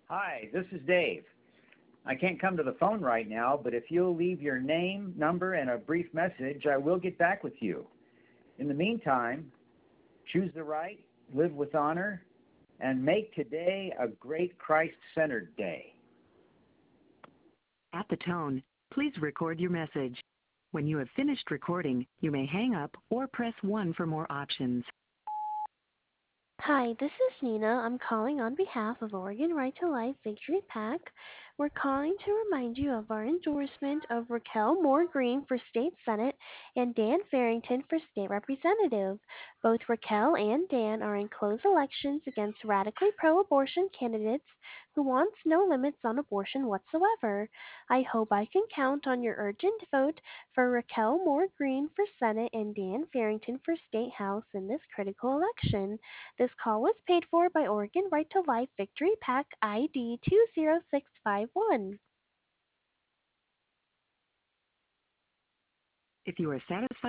Hi, this is Dave. I can't come to the phone right now, but if you'll leave your name, number, and a brief message, I will get back with you. In the meantime, choose the right, live with honor, and make today a great Christ-centered day. At the tone, please record your message. When you have finished recording, you may hang up or press 1 for more options. Hi, this is Nina. I'm calling on behalf of Oregon Right to Life Victory PAC. We're calling to remind you of our endorsement of Raquel Moore Green for State Senate and Dan Farrington for State Representative. Both Raquel and Dan are in close elections against radically pro-abortion candidates who wants no limits on abortion whatsoever. I hope I can count on your urgent vote for Raquel Moore Green for Senate and Dan Farrington for State House in this critical election. This call was paid for by Oregon Right to Life Victory PAC ID 20651. If you are satisfied